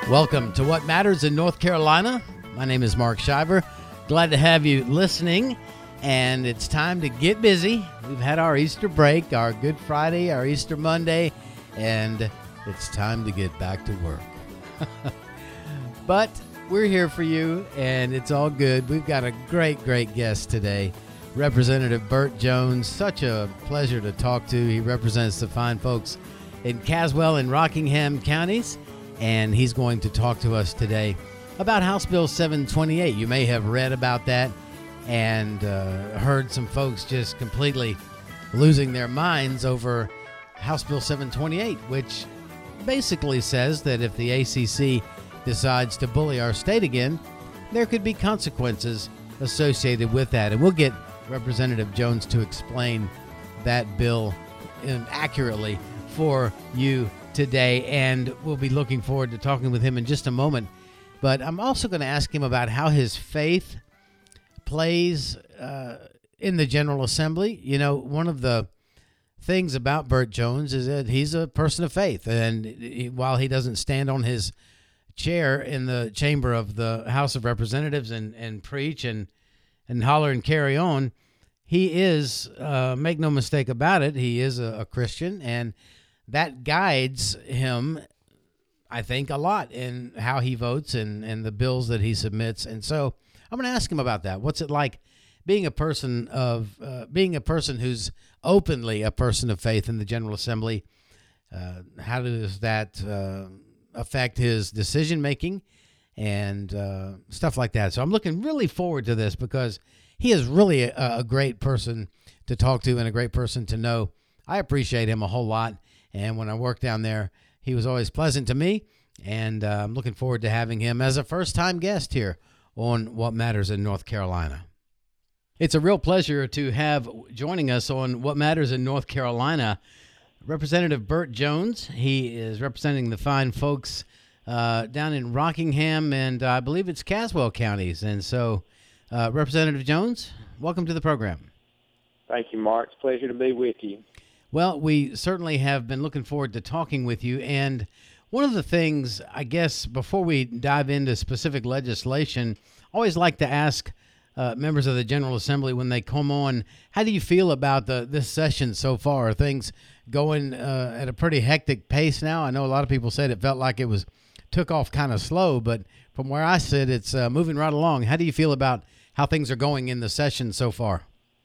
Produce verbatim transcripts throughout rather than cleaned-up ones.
Welcome to What Matters in North Carolina. My name is Mark Shiver. Glad to have you listening, and it's time to get busy. We've had our Easter break, our Good Friday, our Easter Monday, and it's time to get back to work. But we're here for you, and it's all good. We've got a great, great guest today, Representative Burt Jones. Such a pleasure to talk to. He represents the fine folks in Caswell and Rockingham counties, and he's going to talk to us today about House Bill seven twenty-eight. You may have read about that and uh, heard some folks just completely losing their minds over House Bill seven twenty-eight, which basically says that if the A C C decides to bully our state again, there could be consequences associated with that. And we'll get Representative Jones to explain that bill um, accurately for you today, and we'll be looking forward to talking with him in just a moment. But I'm also going to ask him about how his faith plays uh, in the General Assembly. You know, one of the things about Burt Jones is that he's a person of faith, and he, while he doesn't stand on his chair in the chamber of the House of Representatives and, and preach and, and holler and carry on, he is, uh, make no mistake about it, he is a, a Christian, and that guides him, I think, a lot in how he votes and, and the bills that he submits. And so I'm going to ask him about that. What's it like being a person of uh, being a person who's openly a person of faith in the General Assembly? Uh, how does that uh, affect his decision making and uh, stuff like that? So I'm looking really forward to this because he is really a, a great person to talk to and a great person to know. I appreciate him a whole lot. And when I worked down there, he was always pleasant to me, and uh, I'm looking forward to having him as a first-time guest here on What Matters in North Carolina. It's a real pleasure to have joining us on What Matters in North Carolina Representative Burt Jones. He is representing the fine folks uh, down in Rockingham and uh, I believe it's Caswell counties. And so, uh, Representative Jones, welcome to the program. Thank you, Mark. It's a pleasure to be with you. Well, we certainly have been looking forward to talking with you. And one of the things, I guess, before we dive into specific legislation, I always like to ask uh, members of the General Assembly when they come on, how do you feel about the this session so far? Are things going uh, at a pretty hectic pace now? I know a lot of people said it felt like it was took off kind of slow, but from where I sit, it's uh, moving right along. How do you feel about how things are going in the session so far?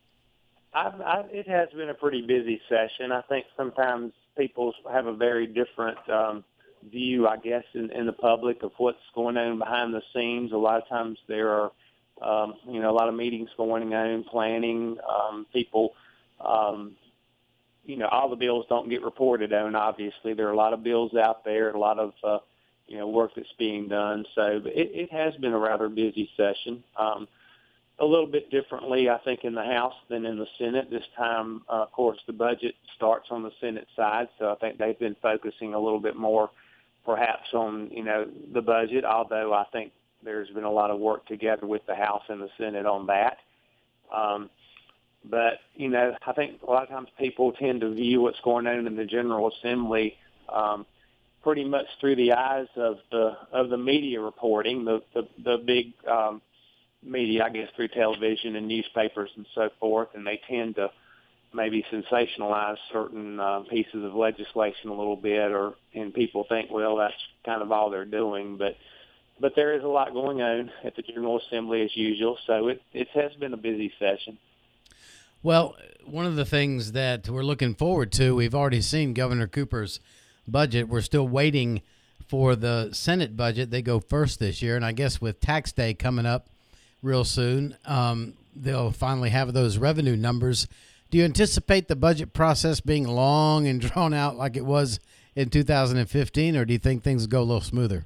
I've, I, it has been a pretty busy session. I think sometimes people have a very different um, view, I guess, in, in the public of what's going on behind the scenes. A lot of times there are, um, you know, a lot of meetings going on, planning. Um, people, um, you know, all the bills don't get reported on, obviously. There are a lot of bills out there, a lot of, uh, you know, work that's being done. So it, it has been a rather busy session. Um, a little bit differently, I think, in the House than in the Senate. This time, uh, of course, the budget starts on the Senate side, so I think they've been focusing a little bit more perhaps on, you know, the budget, although I think there's been a lot of work together with the House and the Senate on that. Um, but, you know, I think a lot of times people tend to view what's going on in the General Assembly um, pretty much through the eyes of the of the media reporting, the, the, the big um media, I guess, through television and newspapers and so forth, and they tend to maybe sensationalize certain uh, pieces of legislation a little bit, or and people think, well, that's kind of all they're doing. But but there is a lot going on at the General Assembly as usual, so it, it has been a busy session. Well, one of the things that we're looking forward to, we've already seen Governor Cooper's budget. We're still waiting for the Senate budget. They go first this year, and I guess with tax day coming up real soon, um, they'll finally have those revenue numbers. Do you anticipate the budget process being long and drawn out like it was in two thousand fifteen, or do you think things go a little smoother?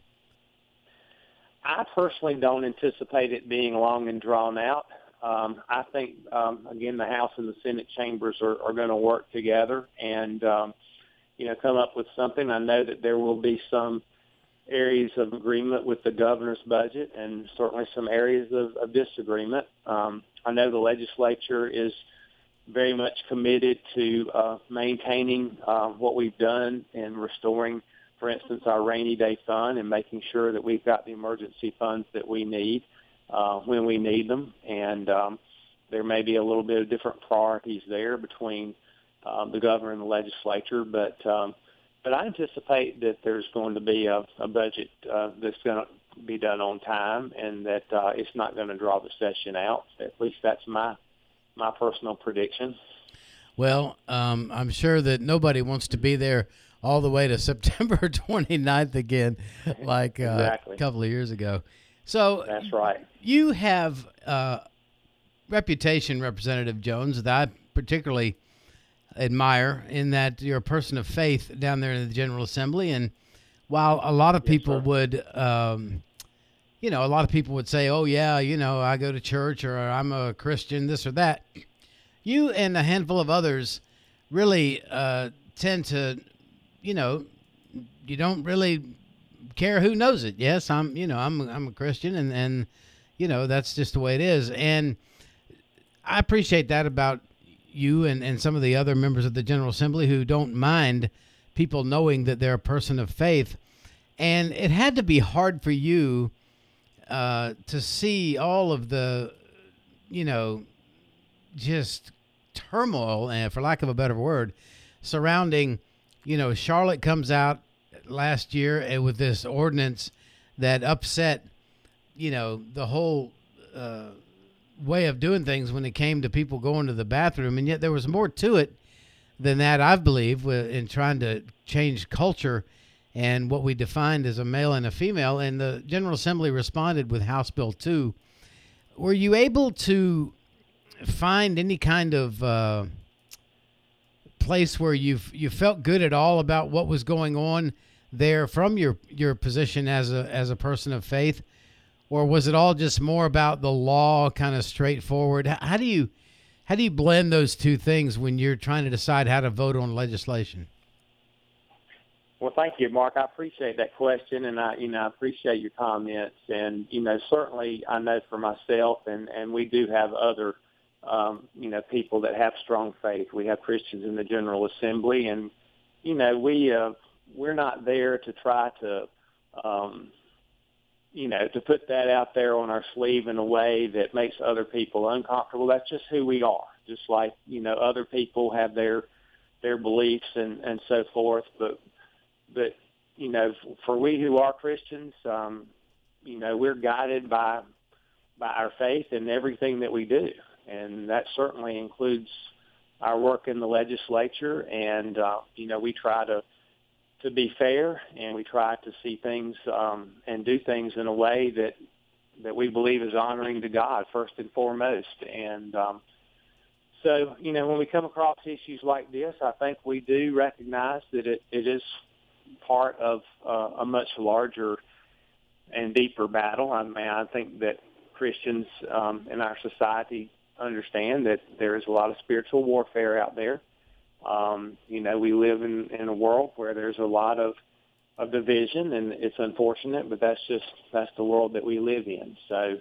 I personally don't anticipate it being long and drawn out. Um, I think, um, again, the House and the Senate chambers are, are going to work together and, um, you know, come up with something. I know that there will be some areas of agreement with the governor's budget and certainly some areas of, of disagreement. Um, I know the legislature is very much committed to uh, maintaining uh, what we've done in restoring for instance, our rainy day fund and making sure that we've got the emergency funds that we need uh, when we need them. And um, there may be a little bit of different priorities there between um, the governor and the legislature, but um, but I anticipate that there's going to be a, a budget uh, that's going to be done on time, and that uh, it's not going to draw the session out. At least that's my my personal prediction. Well, um, I'm sure that nobody wants to be there all the way to September twenty-ninth again, like uh, exactly. a couple of years ago. So that's right. You have uh, reputation, Representative Jones, that I particularly admire, in that you're a person of faith down there in the General Assembly. And while a lot of people yes, would, um, you know, a lot of people would say, oh, yeah, you know, I go to church, or I'm a Christian, this or that, you and a handful of others really uh, tend to, you know, you don't really care who knows it. Yes, I'm, you know, I'm, I'm a Christian, and, and, you know, that's just the way it is. And I appreciate that about you and, and some of the other members of the General Assembly, who don't mind people knowing that they're a person of faith. And it had to be hard for you uh, to see all of the, you know, just turmoil, and for lack of a better word, surrounding, you know, Charlotte comes out last year with this ordinance that upset, you know, the whole uh, way of doing things when it came to people going to the bathroom. And yet there was more to it than that, I believe, in trying to change culture and what we defined as a male and a female. And the General Assembly responded with House Bill two. Were you able to find any kind of uh, place where you've you felt good at all about what was going on there from your your position as a as a person of faith, or was it all just more about the law, kind of straightforward? How do you how do you blend those two things when you're trying to decide how to vote on legislation? Well, thank you, Mark. I appreciate that question, and I, you know, I appreciate your comments. And you know, certainly, I know for myself, and and we do have other, um, you know, people that have strong faith. We have Christians in the General Assembly, and you know, we uh, we're not there to try to, um, you know, to put that out there on our sleeve in a way that makes other people uncomfortable. That's just who we are. Just like, you know, other people have their their beliefs and and so forth, but. But, you know, for we who are Christians, um, you know, we're guided by by our faith in everything that we do. And that certainly includes our work in the legislature. And, uh, you know, we try to, to be fair, and we try to see things um, and do things in a way that, that we believe is honoring to God first and foremost. And um, so, you know, when we come across issues like this, I think we do recognize that it, it is part of uh, a much larger and deeper battle. I mean, I think that Christians um, in our society understand that there is a lot of spiritual warfare out there. Um, you know, we live in, in a world where there's a lot of, of division, and it's unfortunate, but that's just, that's the world that we live in. So,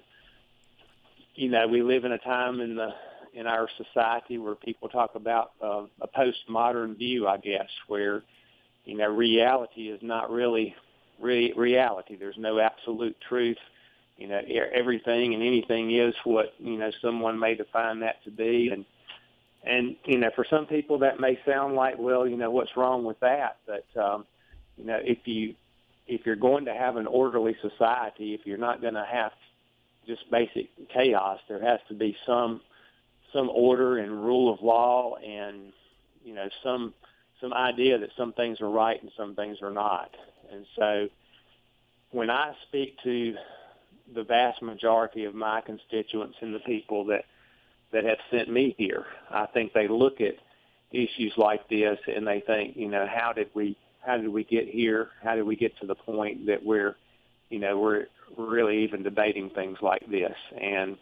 you know, we live in a time in the, in our society where people talk about uh, a postmodern view, I guess, where, you know, reality is not really re- reality. There's no absolute truth. You know, everything and anything is what, you know, someone may define that to be. And, and you know, for some people that may sound like, well, you know, what's wrong with that? But, um, you know, if, you, if you're going to have an orderly society, if you're not going to have just basic chaos, there has to be some some order and rule of law, and, you know, some some idea that some things are right and some things are not. And so when I speak to the vast majority of my constituents and the people that, that have sent me here, I think they look at issues like this and they think, you know, how did we how did we get here? How did we get to the point that we're, you know, we're really even debating things like this? And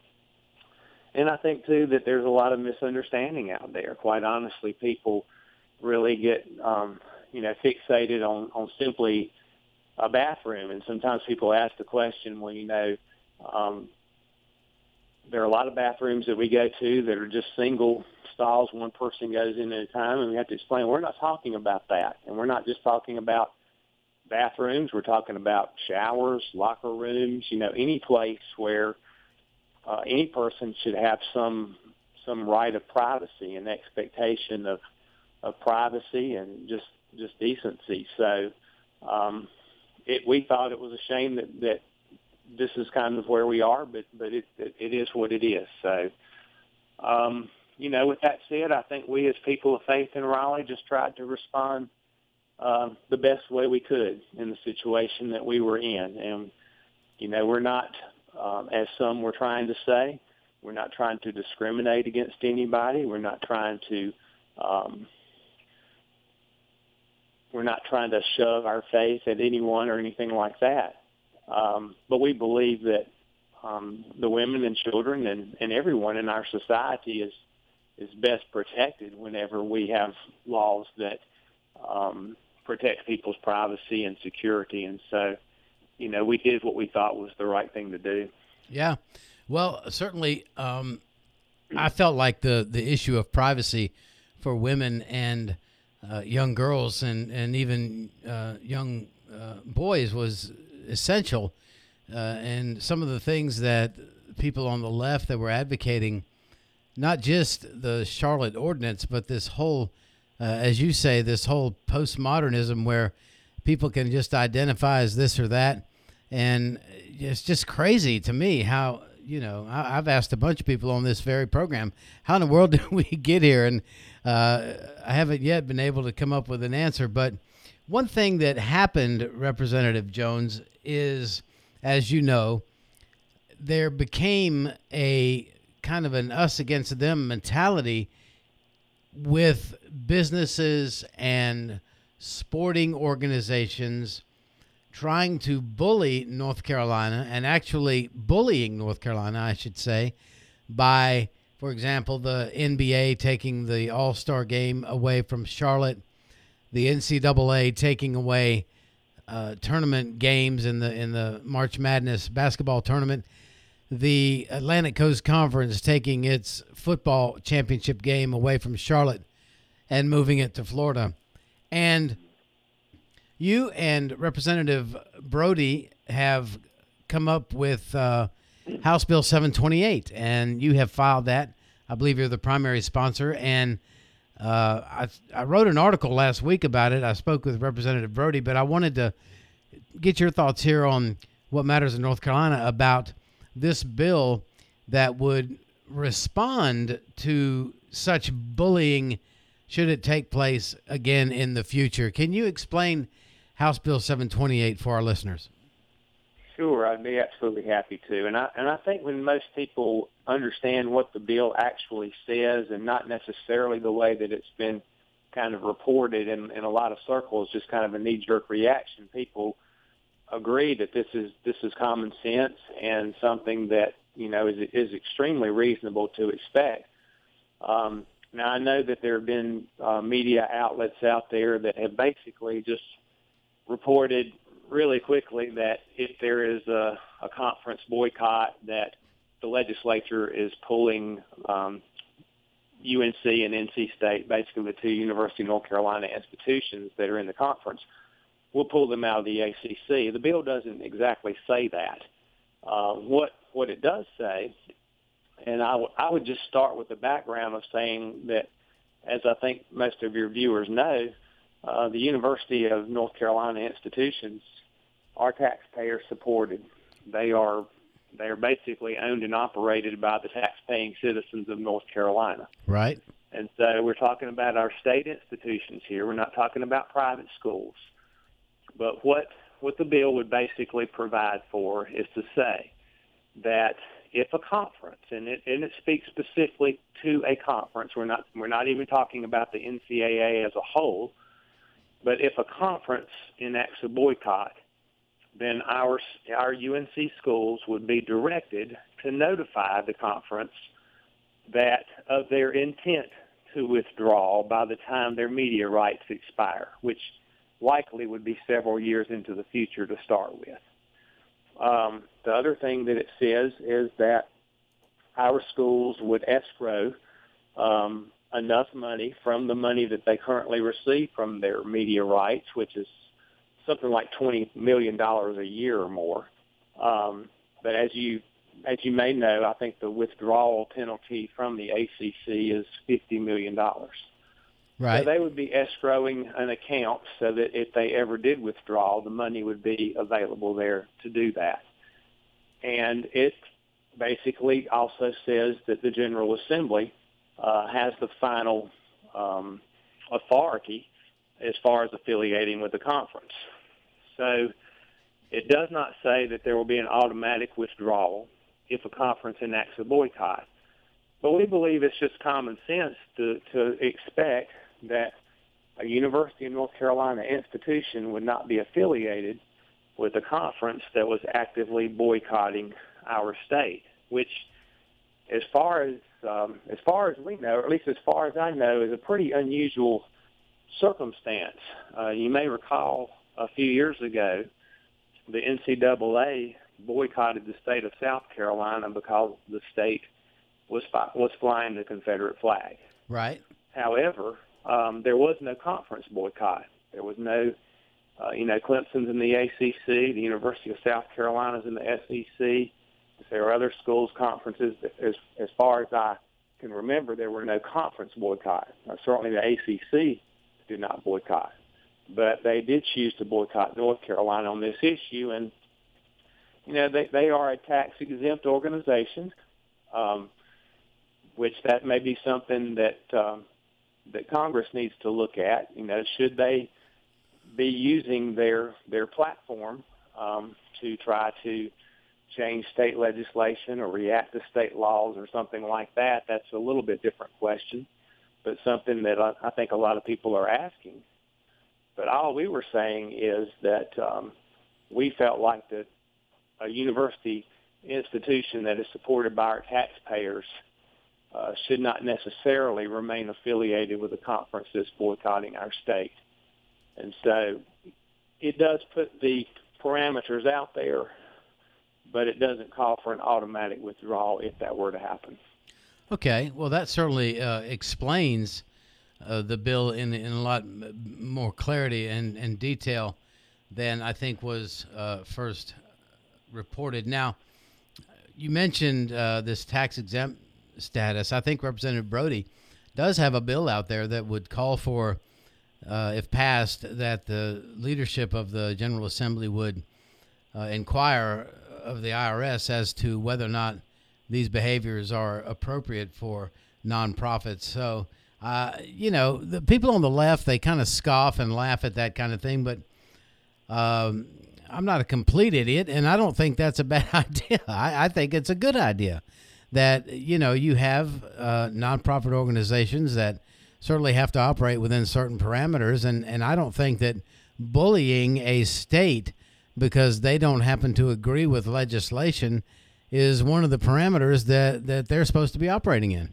and I think, too, that there's a lot of misunderstanding out there. Quite honestly, people really get, um, you know, fixated on, on simply a bathroom. And sometimes people ask the question, well, you know, um, there are a lot of bathrooms that we go to that are just single stalls. One person goes in at a time, and we have to explain we're not talking about that. And we're not just talking about bathrooms. We're talking about showers, locker rooms, you know, any place where uh, any person should have some some right of privacy and expectation of, of privacy and just, just decency. So um, it, we thought it was a shame that, that this is kind of where we are, but, but it, it, it is what it is. So, um, you know, with that said, I think we as people of faith in Raleigh just tried to respond uh, the best way we could in the situation that we were in. And, you know, we're not, um, as some were trying to say, we're not trying to discriminate against anybody. We're not trying to, um, we're not trying to shove our faith at anyone or anything like that. Um, but we believe that um, the women and children and, and everyone in our society is is best protected whenever we have laws that um, protect people's privacy and security. And so, you know, we did what we thought was the right thing to do. Yeah. Well, certainly, um, I felt like the, the issue of privacy for women and uh, young girls and, and even uh, young uh, boys was essential. Uh, and some of the things that people on the left that were advocating, not just the Charlotte Ordinance, but this whole, uh, as you say, this whole postmodernism where people can just identify as this or that. And it's just crazy to me how, you know, I, I've asked a bunch of people on this very program, how in the world did we get here? And uh, I haven't yet been able to come up with an answer. But one thing that happened, Representative Jones, is, as you know, there became a kind of an us against them mentality with businesses and sporting organizations trying to bully North Carolina and actually bullying North Carolina, I should say, by, for example, the N B A taking the All-Star game away from Charlotte, the N C double A taking away uh, tournament games in the in the March Madness basketball tournament, the Atlantic Coast Conference taking its football championship game away from Charlotte and moving it to Florida. And you and Representative Brody have come up with uh, House Bill seven twenty-eight, and you have filed that. I believe you're the primary sponsor. And uh, I, I wrote an article last week about it. I spoke with Representative Brody, but I wanted to get your thoughts here on what matters in North Carolina about this bill that would respond to such bullying should it take place again in the future. Can you explain House Bill seven twenty-eight for our listeners? Sure, I'd be absolutely happy to. And I and I think when most people understand what the bill actually says and not necessarily the way that it's been kind of reported in, in a lot of circles, just kind of a knee-jerk reaction, people agree that this is this is common sense and something that, you know, is is extremely reasonable to expect. Um, now, I know that there have been uh, media outlets out there that have basically just reported really quickly that if there is a, a conference boycott, that the legislature is pulling um, U N C and N C State, basically the two University of North Carolina institutions that are in the conference, we'll pull them out of the A C C. The bill doesn't exactly say that. Uh, what what it does say, and I, w- I would just start with the background of saying that, as I think most of your viewers know, uh, the University of North Carolina institutions are taxpayer supported. They are they are basically owned and operated by the taxpaying citizens of North Carolina. Right. And so we're talking about our state institutions here. We're not talking about private schools. But what what the bill would basically provide for is to say that if a conference, and it, and it speaks specifically to a conference, we're not we're not even talking about the N C double A as a whole, but if a conference enacts a boycott, then our our U N C schools would be directed to notify the conference that of their intent to withdraw by the time their media rights expire, which likely would be several years into the future to start with. Um, the other thing that it says is that our schools would escrow um, enough money from the money that they currently receive from their media rights, which is something like twenty million dollars a year or more. Um, but as you as you may know, I think the withdrawal penalty from the A C C is fifty million dollars. Right. So they would be escrowing an account so that if they ever did withdraw, the money would be available there to do that. And it basically also says that the General Assembly uh, has the final um, authority as far as affiliating with the conference. So it does not say that there will be an automatic withdrawal if a conference enacts a boycott. But we believe it's just common sense to, to expect that a University of North Carolina institution would not be affiliated with a conference that was actively boycotting our state, which, as far as um, as far as we know, or at least as far as I know, is a pretty unusual circumstance. Uh, you may recall a few years ago, the N C double A boycotted the state of South Carolina because the state was was flying the Confederate flag. Right. However, um, there was no conference boycott. There was no, uh, you know, Clemson's in the A C C, the University of South Carolina's in the S E C. There are other schools, conferences. As as far as I can remember, there were no conference boycott. Uh, certainly, the A C C did not boycott, but they did choose to boycott North Carolina on this issue. And you know, they they are a tax exempt organization, um, which that may be something that um, that Congress needs to look at. You know, should they be using their their platform um, to try to change state legislation or react to state laws or something like that? That's a little bit different question, but something that I, I think a lot of people are asking. But all we were saying is that um, we felt like that a university institution that is supported by our taxpayers uh, should not necessarily remain affiliated with a conference that's boycotting our state. And so it does put the parameters out there, but it doesn't call for an automatic withdrawal if that were to happen. Okay, well, that certainly uh, explains uh, the bill in in a lot more clarity and, and detail than I think was uh, first reported. Now, you mentioned uh, this tax-exempt status. I think Representative Brody does have a bill out there that would call for, uh, if passed, that the leadership of the General Assembly would uh, inquire of the I R S as to whether or not these behaviors are appropriate for nonprofits. So, uh, you know, the people on the left, they kind of scoff and laugh at that kind of thing, but um, I'm not a complete idiot, and I don't think that's a bad idea. I, I think it's a good idea that, you know, you have uh, nonprofit organizations that certainly have to operate within certain parameters, and, and I don't think that bullying a state because they don't happen to agree with legislation is one of the parameters that, that they're supposed to be operating in.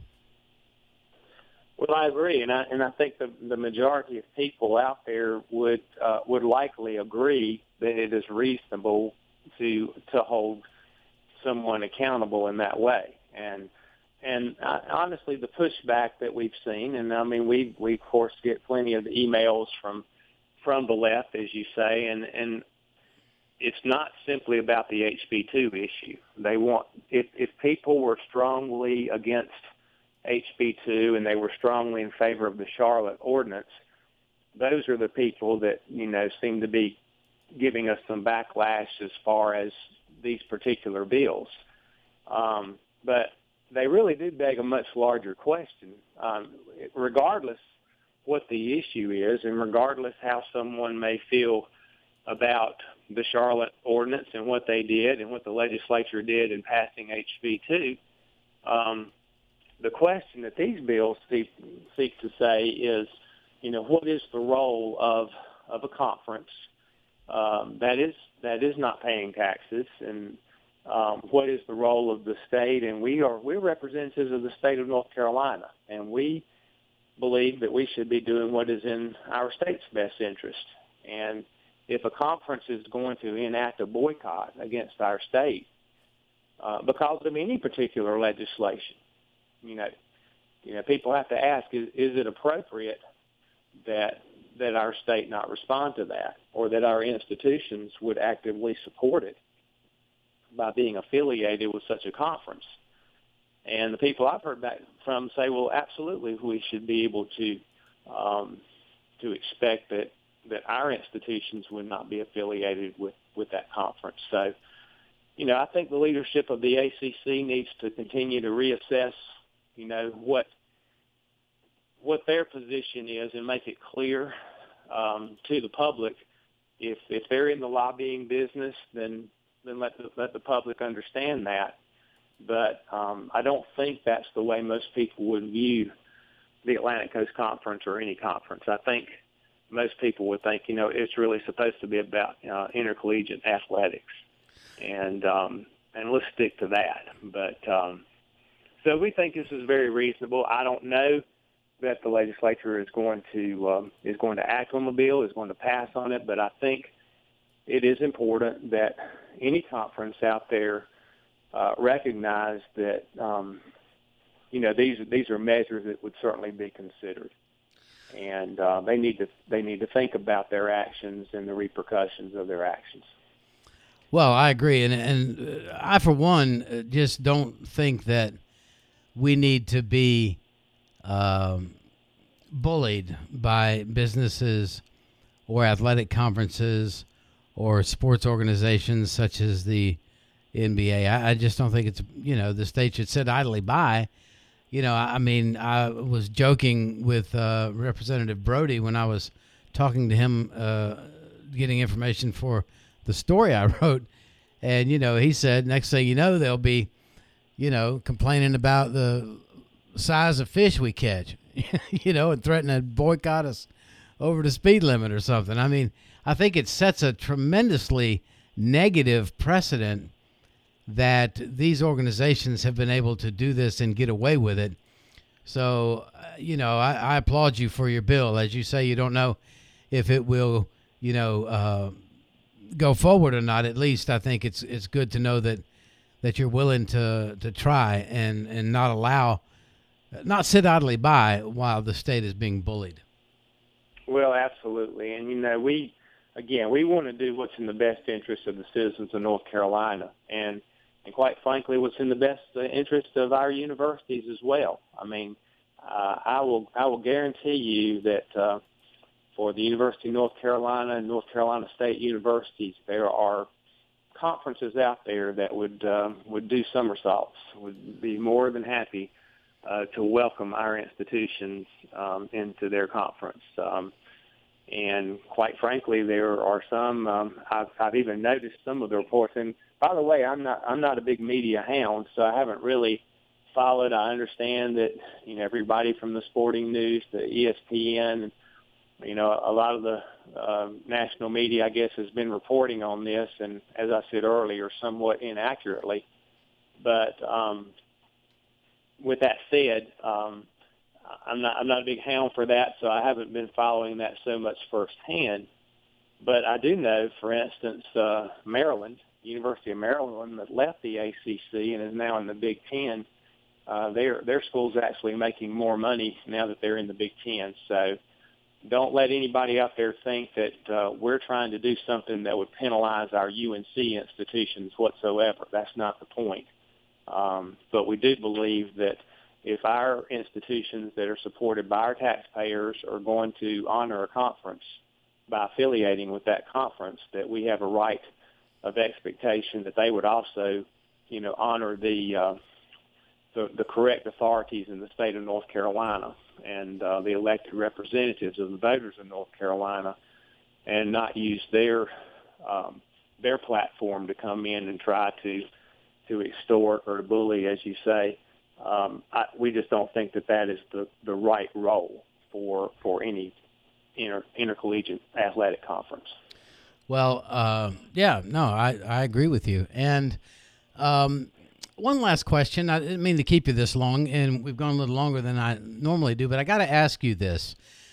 Well, I agree, and I and I think the the majority of people out there would uh, would likely agree that it is reasonable to to hold someone accountable in that way. And and I, honestly, the pushback that we've seen, and I mean, we we of course get plenty of emails from from the left, as you say, and and it's not simply about the H B two issue. They want if if people were strongly against H B two and they were strongly in favor of the Charlotte Ordinance, those are the people that, you know, seem to be giving us some backlash as far as these particular bills. Um, but they really do beg a much larger question. Um, regardless what the issue is and regardless how someone may feel about the Charlotte Ordinance and what they did and what the legislature did in passing H B two, um, the question that these bills seek, seek to say is, you know, what is the role of of a conference um, that is that is not paying taxes, and um, what is the role of the state? And we are we're representatives of the state of North Carolina, and we believe that we should be doing what is in our state's best interest. And if a conference is going to enact a boycott against our state uh, because of any particular legislation, you know, you know, people have to ask: Is, is it appropriate that that our state not respond to that, or that our institutions would actively support it by being affiliated with such a conference. And the people I've heard back from say, well, absolutely, we should be able to um, to expect that, that our institutions would not be affiliated with, with that conference. So, you know, I think the leadership of the A C C needs to continue to reassess, you know, what what their position is and make it clear um, to the public. If if they're in the lobbying business, then then let the, let the public understand that. But um, I don't think that's the way most people would view the Atlantic Coast Conference or any conference. I think most people would think, you know, it's really supposed to be about uh, intercollegiate athletics, and um, and let's stick to that. But um, so we think this is very reasonable. I don't know that the legislature is going to um, is going to act on the bill, is going to pass on it, but I think it is important that any conference out there uh, recognize that um, you know these these are measures that would certainly be considered, and uh, they need to they need to think about their actions and the repercussions of their actions. Well, I agree, and and I for one just don't think that we need to be Um, bullied by businesses or athletic conferences or sports organizations such as the N B A. I, I just don't think it's, you know, the state should sit idly by. You know, I, I mean, I was joking with uh, Representative Brody when I was talking to him, uh, getting information for the story I wrote. And, you know, he said, next thing you know, they'll be, you know, complaining about the size of fish we catch, you know, and threaten to boycott us over the speed limit or something. I mean, I think it sets a tremendously negative precedent that these organizations have been able to do this and get away with it. So, uh, you know, I, I applaud you for your bill. As you say, you don't know if it will, you know, uh, go forward or not. At least I think it's it's good to know that that you're willing to to try and and not allow not sit idly by while the state is being bullied. Well, absolutely. And, you know, we, again, we want to do what's in the best interest of the citizens of North Carolina. And, and quite frankly, what's in the best interest of our universities as well. I mean, uh, I will I will guarantee you that uh, for the University of North Carolina and North Carolina State Universities, there are conferences out there that would, uh, would do somersaults, would be more than happy Uh, to welcome our institutions um, into their conference. Um, and quite frankly, there are some, um, I've, I've even noticed some of the reports. And by the way, I'm not, I'm not a big media hound, so I haven't really followed. I understand that, you know, everybody from the Sporting News to E S P N, you know, a lot of the uh, national media, I guess, has been reporting on this. And as I said earlier, somewhat inaccurately. But, um, with that said, um, I'm not I'm not a big hound for that, so I haven't been following that so much firsthand. But I do know, for instance, uh, Maryland, University of Maryland, that left the A C C and is now in the Big Ten. Uh, their their school's actually making more money now that they're in the Big Ten. So don't let anybody out there think that uh, we're trying to do something that would penalize our U N C institutions whatsoever. That's not the point. Um, but we do believe that if our institutions that are supported by our taxpayers are going to honor a conference by affiliating with that conference, that we have a right of expectation that they would also, you know, honor the uh, the, the correct authorities in the state of North Carolina and uh, the elected representatives of the voters of North Carolina, and not use their um, their platform to come in and try to to extort or to bully, as you say. Um, I, we just don't think that that is the, the right role for for any inter, intercollegiate athletic conference. Well, uh, yeah, no, I, I agree with you. And um, one last question. I didn't mean to keep you this long, and we've gone a little longer than I normally do, but I got to ask you this.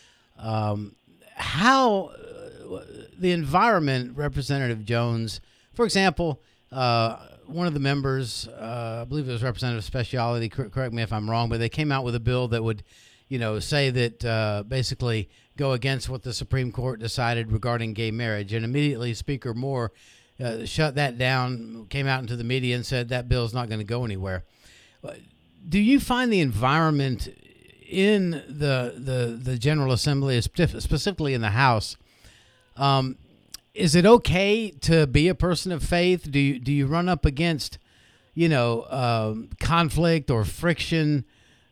Um, how uh, the environment, Representative Jones, for example, uh, one of the members, uh, I believe it was Representative Speciality, cor- correct me if I'm wrong, but they came out with a bill that would, you know, say that uh, basically go against what the Supreme Court decided regarding gay marriage. And immediately Speaker Moore uh, shut that down, came out into the media and said that bill's not going to go anywhere. Do you find the environment in the the, the General Assembly, specifically in the House, um, is it okay to be a person of faith? Do you, do you run up against, you know, um, conflict or friction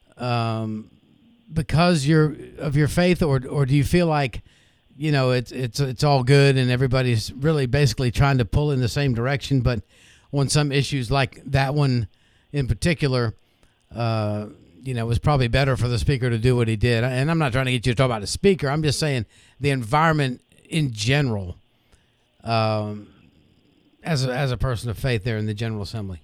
um, because you're of your faith, or or do you feel like, you know, it's it's it's all good and everybody's really basically trying to pull in the same direction, but on some issues like that one in particular, uh, you know, it was probably better for the speaker to do what he did. And I'm not trying to get you to talk about the speaker. I'm just saying the environment in general. Um, as a, as a person of faith there in the General Assembly.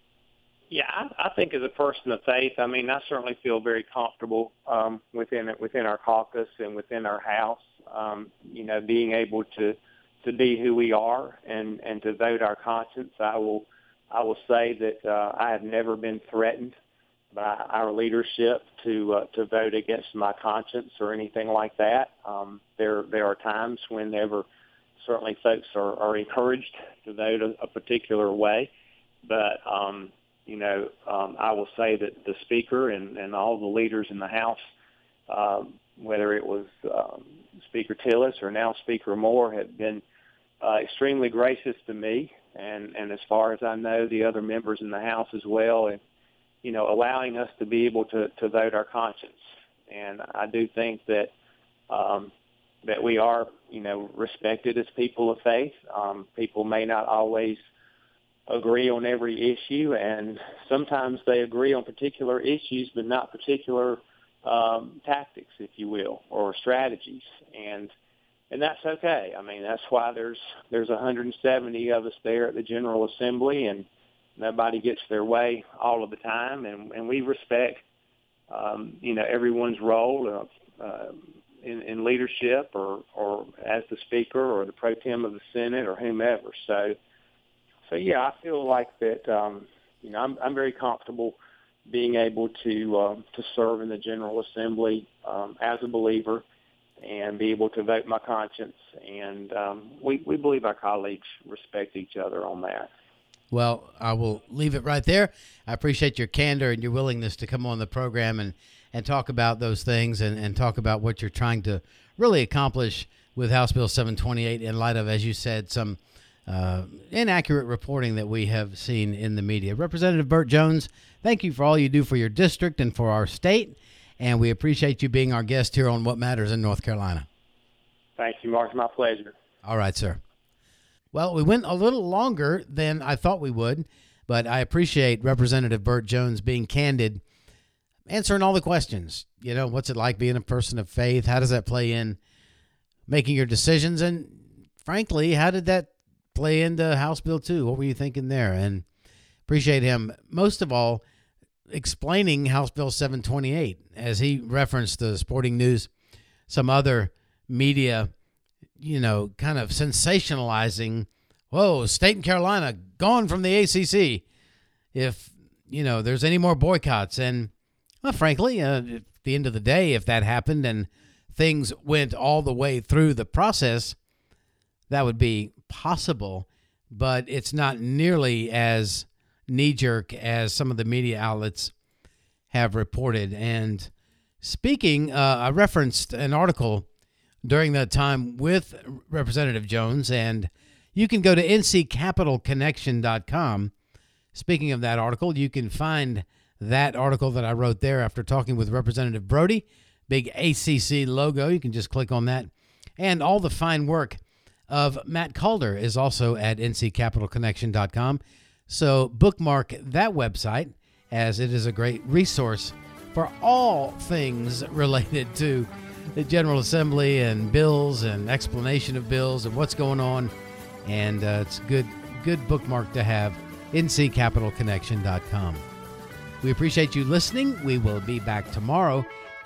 Yeah, I, I think as a person of faith, I mean, I certainly feel very comfortable um, within within our caucus and within our House. Um, you know, being able to to be who we are and, and to vote our conscience. I will I will say that uh, I have never been threatened by our leadership to uh, to vote against my conscience or anything like that. Um, there there are times whenever certainly folks are, are encouraged to vote a, a particular way. But, um, you know, um, I will say that the Speaker and, and all the leaders in the House, um, whether it was um, Speaker Tillis or now Speaker Moore, have been uh, extremely gracious to me. And, and as far as I know, the other members in the House as well, and, you know, allowing us to be able to, to vote our conscience. And I do think that um, that we are, you know, respected as people of faith. Um, people may not always agree on every issue, and sometimes they agree on particular issues, but not particular um, tactics, if you will, or strategies. And and that's okay. I mean, that's why there's there's one hundred seventy of us there at the General Assembly, and nobody gets their way all of the time, and, and we respect, um, you know, everyone's role uh, uh, in, in leadership or, or as the Speaker or the pro tem of the Senate or whomever. So, so yeah, I feel like that, um, you know, I'm, I'm very comfortable being able to uh, to serve in the General Assembly um, as a believer and be able to vote my conscience. And um, we, we believe our colleagues respect each other on that. Well, I will leave it right there. I appreciate your candor and your willingness to come on the program and, and talk about those things and, and talk about what you're trying to really accomplish with House Bill seven twenty-eight in light of, as you said, some uh, inaccurate reporting that we have seen in the media. Representative Burt Jones, thank you for all you do for your district and for our state, and we appreciate you being our guest here on What Matters in North Carolina. Thank you, Mark. My pleasure. All right, sir. Well, we went a little longer than I thought we would, but I appreciate Representative Burt Jones being candid, answering all the questions. You know, what's it like being a person of faith? How does that play in making your decisions? And frankly, how did that play into House Bill two? What were you thinking there? And appreciate him, most of all, explaining House Bill seven twenty-eight as he referenced the Sporting News, some other media, you know, kind of sensationalizing, whoa, state and Carolina gone from the A C C if, you know, there's any more boycotts. And, well, frankly, uh, at the end of the day, if that happened and things went all the way through the process, that would be possible. But it's not nearly as knee-jerk as some of the media outlets have reported. And speaking, uh, I referenced an article during that time with Representative Jones, and you can go to N C Capital Connection dot com. Speaking of that article, you can find that article that I wrote there after talking with Representative Brody. Big A C C logo. You can just click on that. And all the fine work of Matt Calder is also at N C Capital Connection dot com. So bookmark that website, as it is a great resource for all things related to the General Assembly and bills and explanation of bills and what's going on. And uh, it's a good, good bookmark to have, N C Capital Connection dot com. We appreciate you listening. We will be back tomorrow.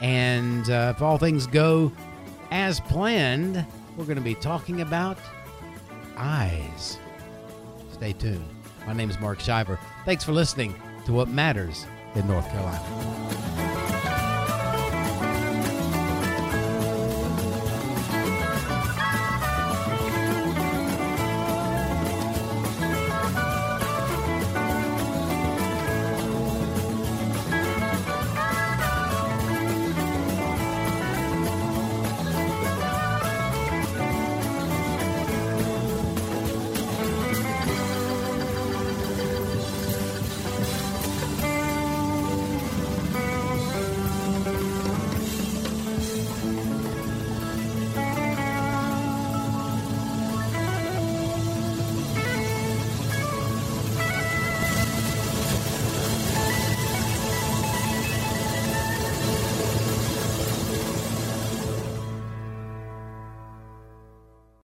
And uh, if all things go as planned, we're going to be talking about eyes. Stay tuned. My name is Mark Shiver. Thanks for listening to What Matters in North Carolina.